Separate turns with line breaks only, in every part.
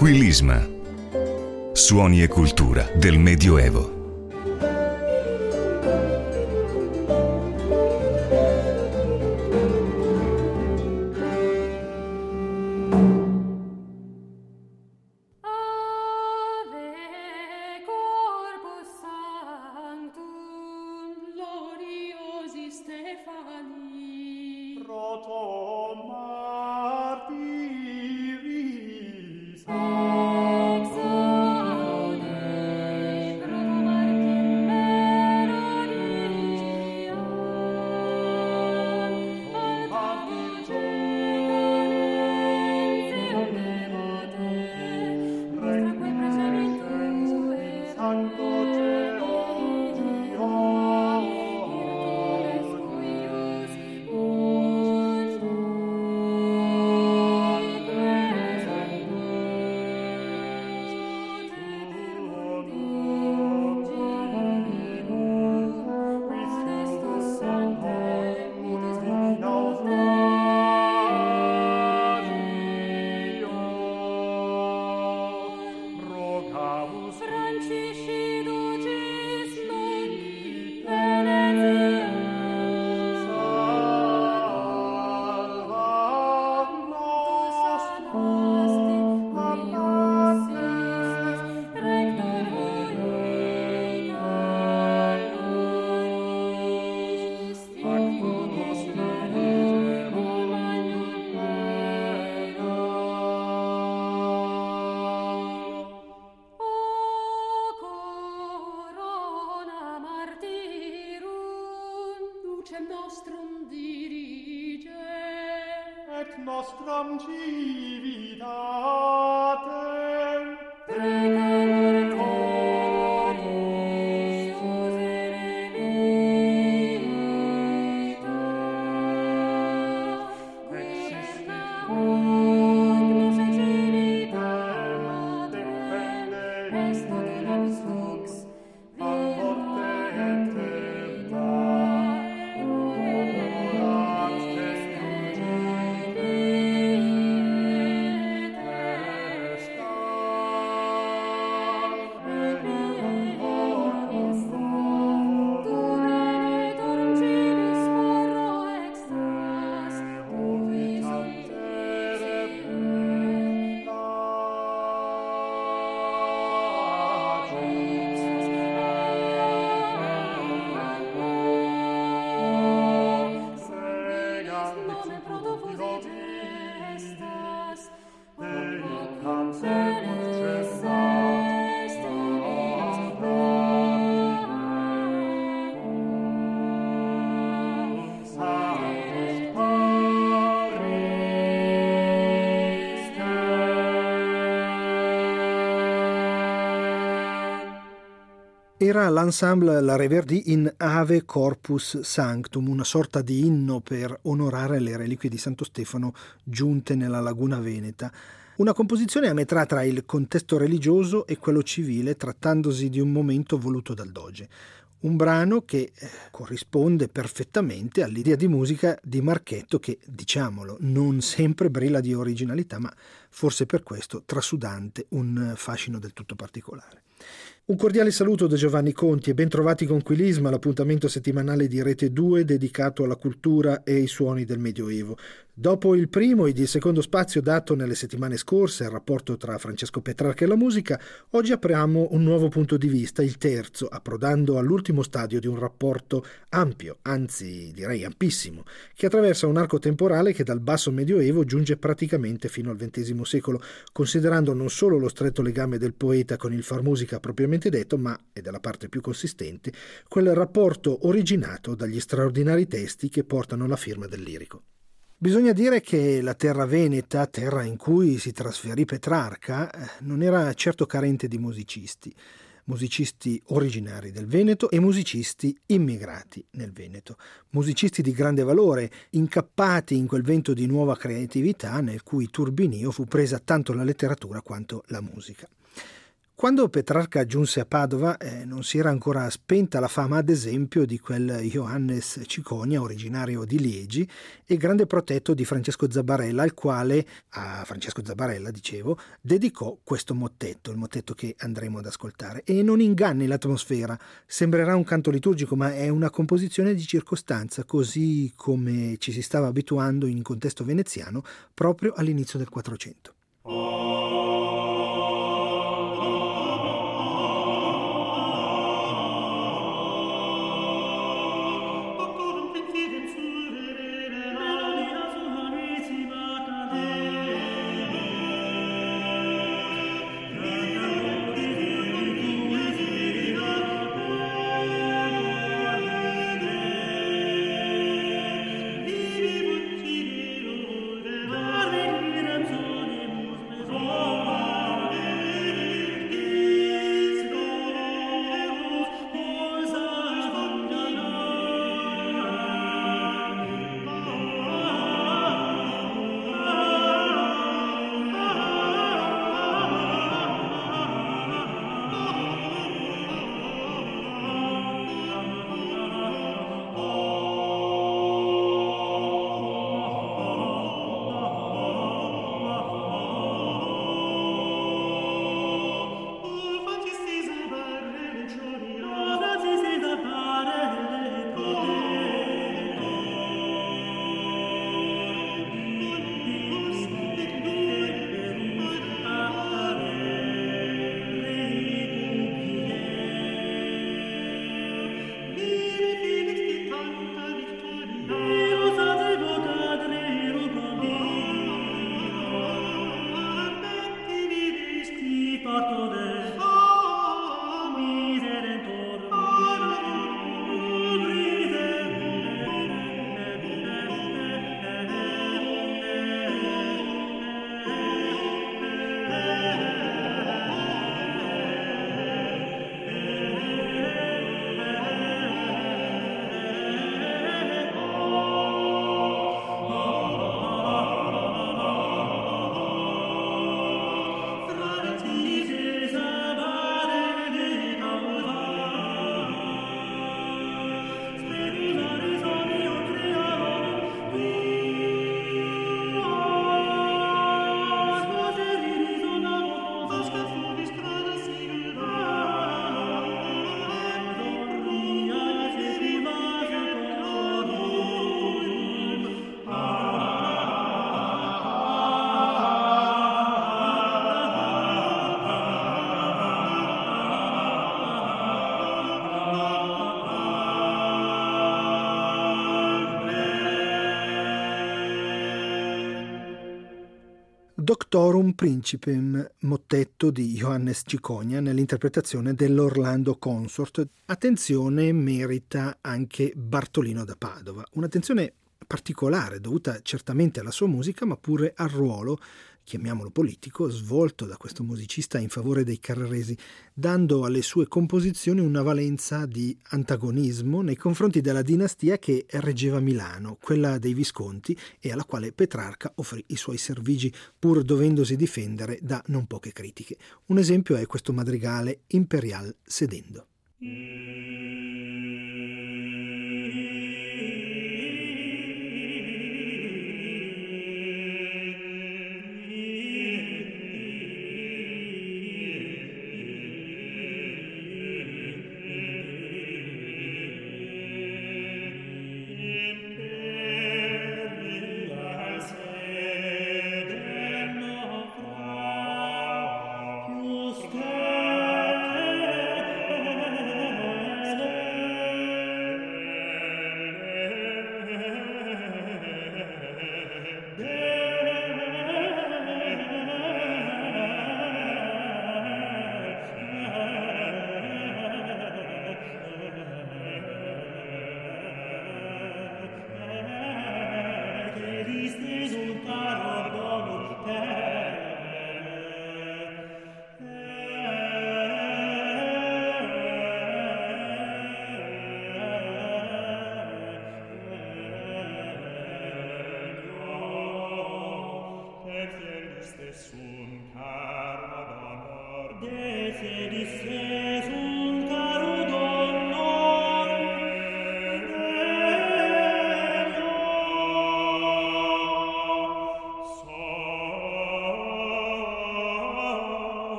Quilisma. Suoni e cultura del Medioevo.
Era l'ensemble La Reverdy in Ave Corpus Sanctum, una sorta di inno per onorare le reliquie di Santo Stefano giunte nella laguna veneta. Una composizione a metà tra il contesto religioso e quello civile, trattandosi di un momento voluto dal doge. Un brano che corrisponde perfettamente all'idea di musica di Marchetto che, diciamolo, non sempre brilla di originalità, ma forse per questo trasudante un fascino del tutto particolare. Un cordiale saluto da Giovanni Conti e ben trovati con Quilisma, l'appuntamento settimanale di Rete 2 dedicato alla cultura e ai suoni del Medioevo. Dopo il primo ed il secondo spazio dato nelle settimane scorse al rapporto tra Francesco Petrarca e la musica, oggi apriamo un nuovo punto di vista, il terzo, approdando all'ultimo stadio di un rapporto ampio, anzi direi ampissimo, che attraversa un arco temporale che dal basso Medioevo giunge praticamente fino al XX secolo, considerando non solo lo stretto legame del poeta con il far musica propriamente detto, ma, ed è la parte più consistente, quel rapporto originato dagli straordinari testi che portano la firma del lirico. Bisogna dire che la terra veneta, terra in cui si trasferì Petrarca, non era certo carente di musicisti originari del Veneto e musicisti immigrati nel Veneto, musicisti di grande valore, incappati in quel vento di nuova creatività nel cui turbinio fu presa tanto la letteratura quanto la musica. Quando Petrarca giunse a Padova non si era ancora spenta la fama, ad esempio, di quel Johannes Ciconia, originario di Liegi e grande protetto di Francesco Zabbarella, al quale, a Francesco Zabbarella, dicevo, dedicò questo mottetto, il mottetto che andremo ad ascoltare. E non inganni l'atmosfera, sembrerà un canto liturgico, ma è una composizione di circostanza, così come ci si stava abituando in contesto veneziano proprio all'inizio del Quattrocento. Doctorum Principem, mottetto di Johannes Ciconia nell'interpretazione dell'Orlando Consort. Attenzione merita anche Bartolino da Padova, un'attenzione particolare dovuta certamente alla sua musica ma pure al ruolo, chiamiamolo politico, svolto da questo musicista in favore dei carraresi, dando alle sue composizioni una valenza di antagonismo nei confronti della dinastia che reggeva Milano, quella dei Visconti, e alla quale Petrarca offrì i suoi servigi pur dovendosi difendere da non poche critiche. Un esempio è questo madrigale Imperial sedendo.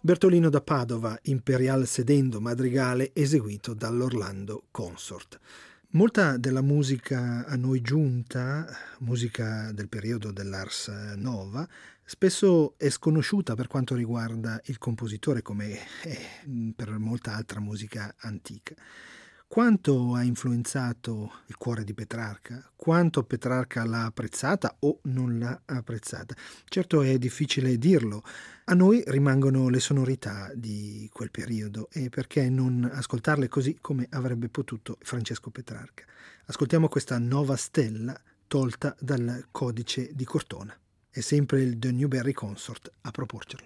Bertolino da Padova, Imperial sedendo, madrigale eseguito dall'Orlando Consort. Molta della musica a noi giunta, musica del periodo dell'Ars Nova, spesso è sconosciuta per quanto riguarda il compositore, come per molta altra musica antica. Quanto ha influenzato il cuore di Petrarca? Quanto Petrarca l'ha apprezzata o non l'ha apprezzata? Certo è difficile dirlo. A noi rimangono le sonorità di quel periodo e perché non ascoltarle così come avrebbe potuto Francesco Petrarca. Ascoltiamo questa Nova Stella tolta dal Codice di Cortona. È sempre il The Newberry Consort a proporcerlo.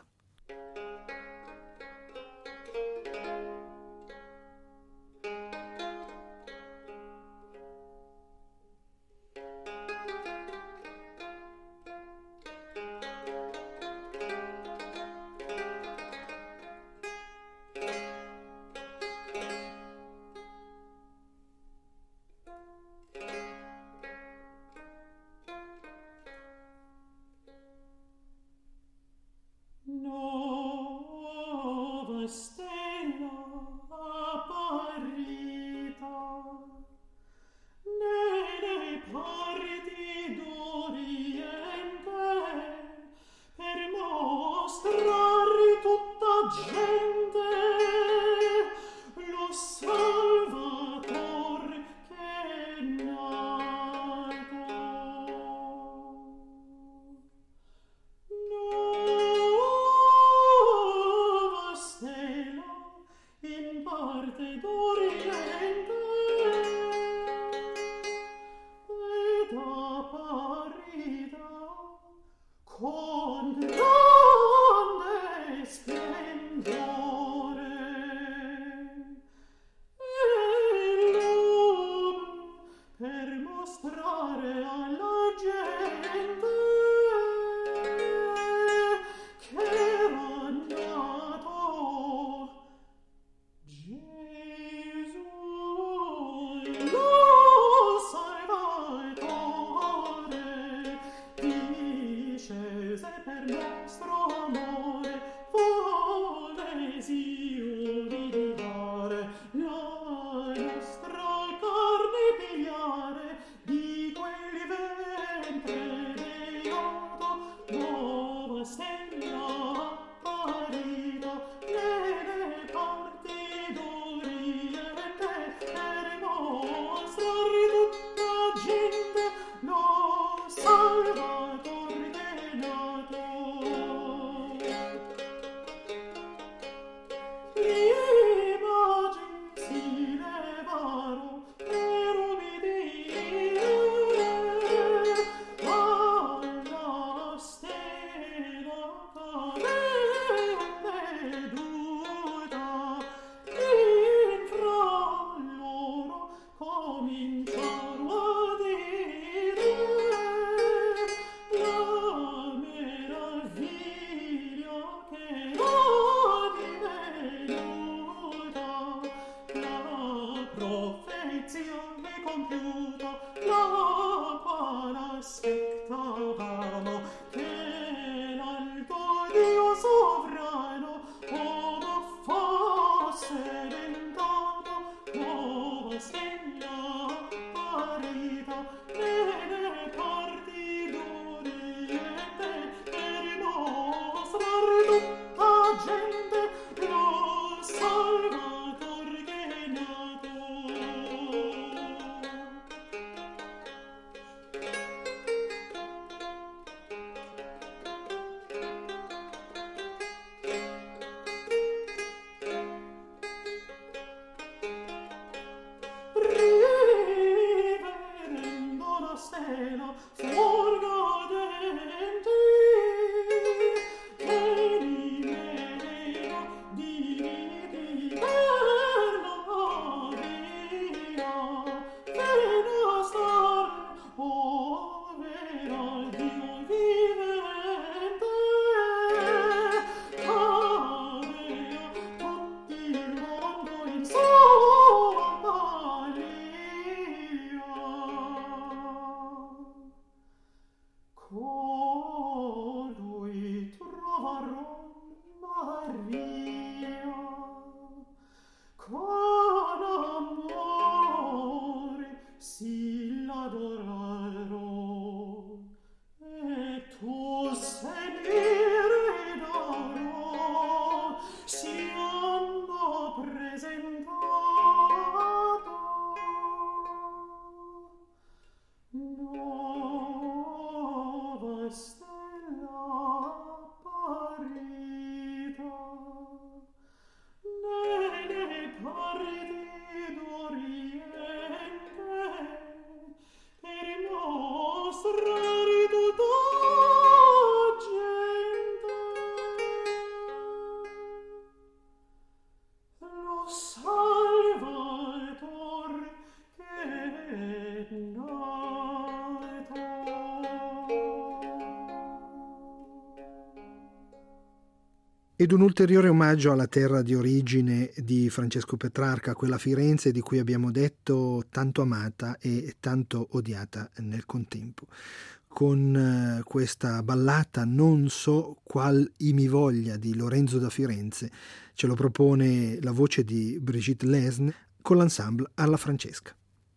Colui trovarò Maria.
Ed un ulteriore omaggio alla terra di origine di Francesco Petrarca, quella Firenze di cui abbiamo detto tanto amata e tanto odiata nel contempo. Con questa ballata Non so qual i mi voglia di Lorenzo da Firenze ce lo propone la voce di Brigitte Lesne con l'ensemble alla Francesca.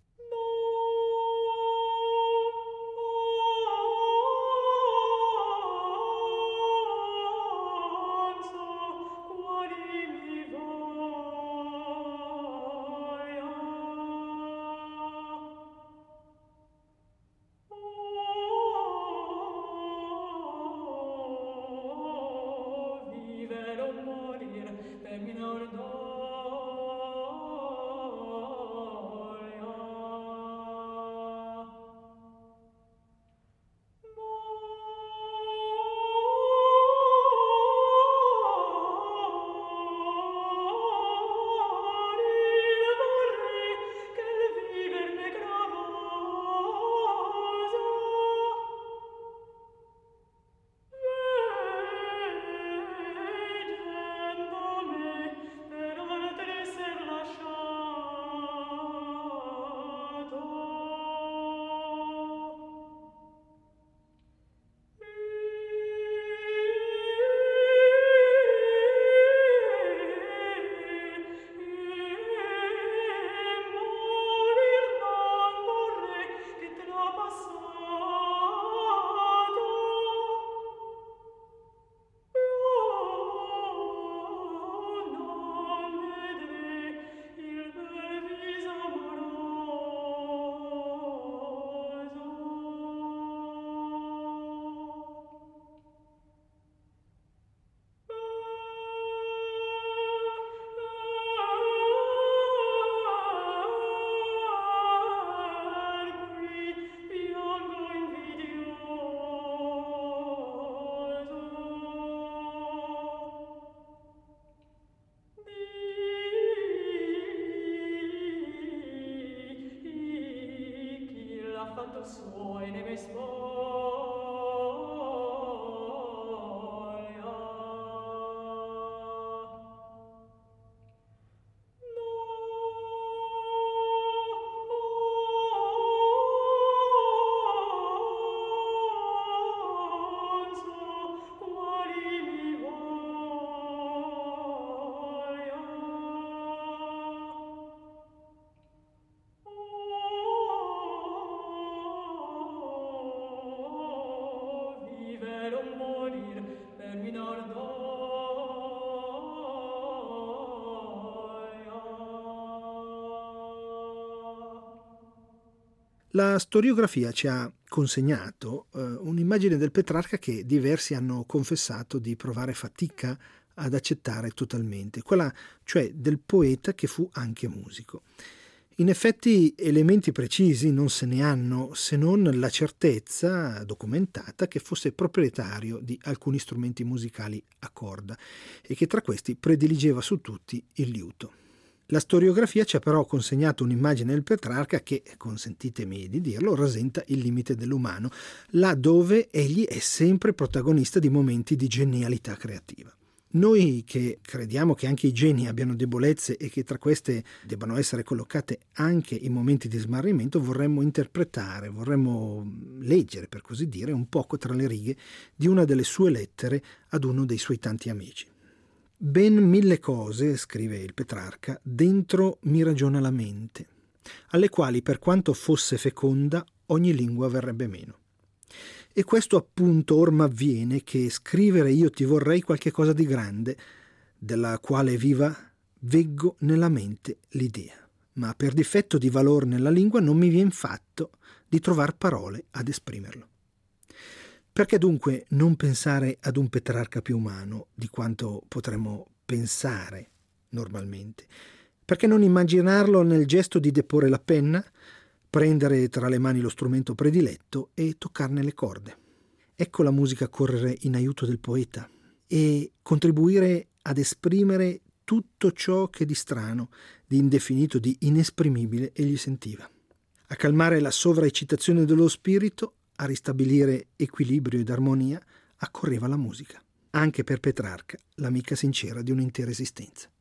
La storiografia ci ha consegnato un'immagine del Petrarca che diversi hanno confessato di provare fatica ad accettare totalmente, quella cioè del poeta che fu anche musico. In effetti elementi precisi non se ne hanno, se non la certezza documentata che fosse proprietario di alcuni strumenti musicali a corda e che tra questi prediligeva su tutti il liuto. La storiografia ci ha però consegnato un'immagine del Petrarca che, consentitemi di dirlo, rasenta il limite dell'umano, là dove egli è sempre protagonista di momenti di genialità creativa. Noi che crediamo che anche i geni abbiano debolezze e che tra queste debbano essere collocate anche i momenti di smarrimento, vorremmo interpretare, vorremmo leggere, per così dire, un poco tra le righe di una delle sue lettere ad uno dei suoi tanti amici. Ben 1000 cose, scrive il Petrarca, dentro mi ragiona la mente, alle quali per quanto fosse feconda ogni lingua verrebbe meno. E questo appunto or m'avviene che scrivere io ti vorrei qualche cosa di grande, della quale viva veggo nella mente l'idea, ma per difetto di valor nella lingua non mi vien fatto di trovar parole ad esprimerlo. Perché dunque non pensare ad un Petrarca più umano di quanto potremmo pensare normalmente? Perché non immaginarlo nel gesto di deporre la penna, prendere tra le mani lo strumento prediletto e toccarne le corde? Ecco la musica correre in aiuto del poeta e contribuire ad esprimere tutto ciò che di strano, di indefinito, di inesprimibile egli sentiva. A calmare la sovraeccitazione dello spirito, a ristabilire equilibrio ed armonia, accorreva la musica. anche per Petrarca, l'amica sincera di un'intera esistenza.